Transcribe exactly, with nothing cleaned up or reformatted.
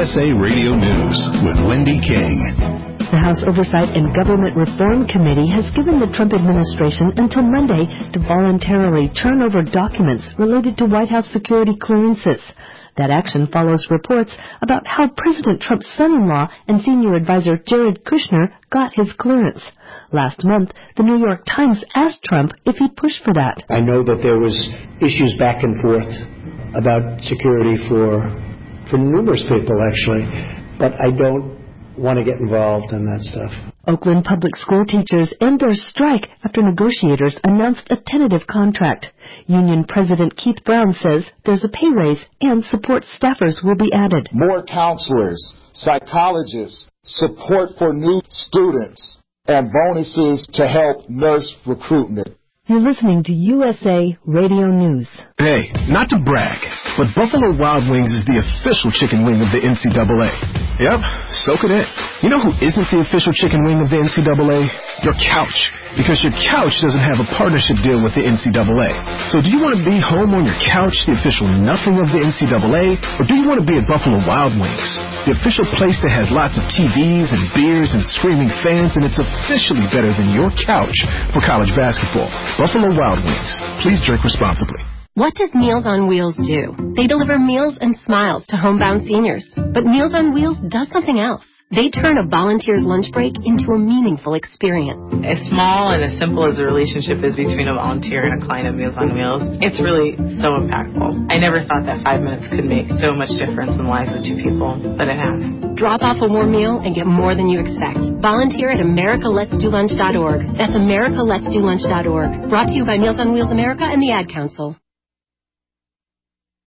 S A Radio News with Wendy King. The House Oversight and Government Reform Committee has given the Trump administration until Monday to voluntarily turn over documents related to White House security clearances. That action follows reports about how President Trump's son-in-law and senior advisor Jared Kushner got his clearance. Last month, the New York Times asked Trump if he pushed for that. I know that there was issues back and forth about security for for numerous people, actually, but I don't want to get involved in that stuff. Oakland public school teachers end their strike after negotiators announced a tentative contract. Union President Keith Brown says there's a pay raise and support staffers will be added. More counselors, psychologists, support for new students, and bonuses to help nurse recruitment. You're listening to U S A Radio News. Hey, not to brag, but Buffalo Wild Wings is the official chicken wing of the N C double A. Yep, soak it in. You know who isn't the official chicken wing of the N C double A? Your couch. Because your couch doesn't have a partnership deal with the N C double A. So do you want to be home on your couch, the official nothing of the N C double A? Or do you want to be at Buffalo Wild Wings, the official place that has lots of T Vs and beers and screaming fans, and it's officially better than your couch for college basketball? Buffalo Wild Wings. Please drink responsibly. What does Meals on Wheels do? They deliver meals and smiles to homebound seniors. But Meals on Wheels does something else. They turn a volunteer's lunch break into a meaningful experience. As small and as simple as the relationship is between a volunteer and a client of Meals on Wheels, it's really so impactful. I never thought that five minutes could make so much difference in the lives of two people, but it has. Drop off a warm meal and get more than you expect. Volunteer at america lets do lunch dot org. That's america lets do lunch dot org. Brought to you by Meals on Wheels America and the Ad Council.